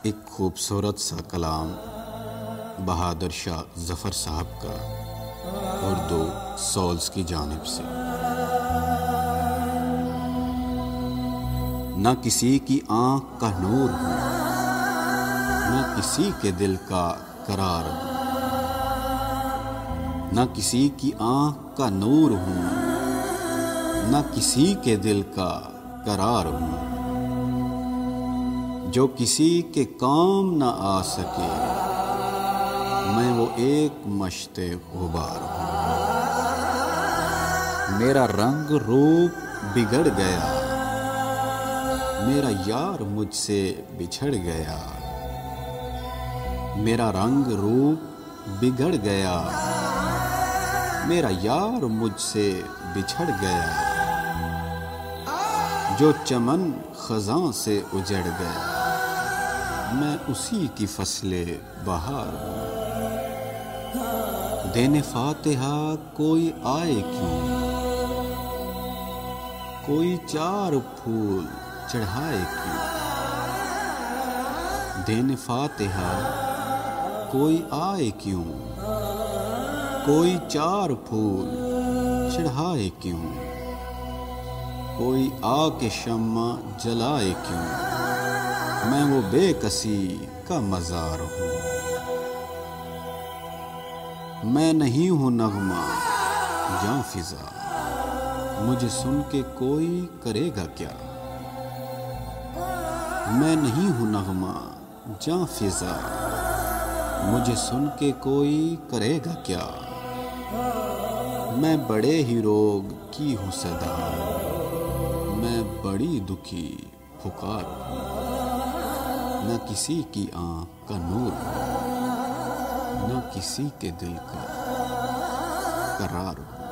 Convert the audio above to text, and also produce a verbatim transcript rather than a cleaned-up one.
ایک خوبصورت سا کلام بہادر شاہ ظفر صاحب کا اردو سولز کی جانب سے۔ نہ کسی کی آنکھ کا نور ہوں، نہ کسی کے دل کا قرار ہوں، نہ کسی کی آنکھ کا نور ہوں، نہ کسی کے دل کا قرار ہوں، جو کسی کے کام نہ آ سکے میں وہ ایک مشت غبار ہوں۔ میرا رنگ روپ بگڑ گیا، میرا یار مجھ سے بچھڑ گیا، میرا رنگ روپ بگڑ گیا، میرا یار مجھ سے بچھڑ گیا، جو چمن خزاں سے اجڑ گیا میں اسی کی فصل بہار ہوں۔ دینے فاتحہ کوئی آئے کیوں، کوئی چار پھول چڑھائے کیوں، دینے فاتحہ کوئی آئے کیوں، کوئی چار پھول چڑھائے کیوں، کوئی آ کے شمع جلائے کیوں میں وہ بے کسی کا مزار ہوں۔ میں نہیں ہوں نغمہ جاں فضا، مجھے سن کے کوئی کرے گا کیا، میں نہیں ہوں نغمہ جاں فضا، مجھے سن کے کوئی کرے گا کیا، میں بڑے ہی روگ کی ہوں صدا، میں بڑی دکھی پکار ہوں۔ نہ کسی کی آنکھ کا نور ہوں، نہ کسی کے دل کا قرار ہوں۔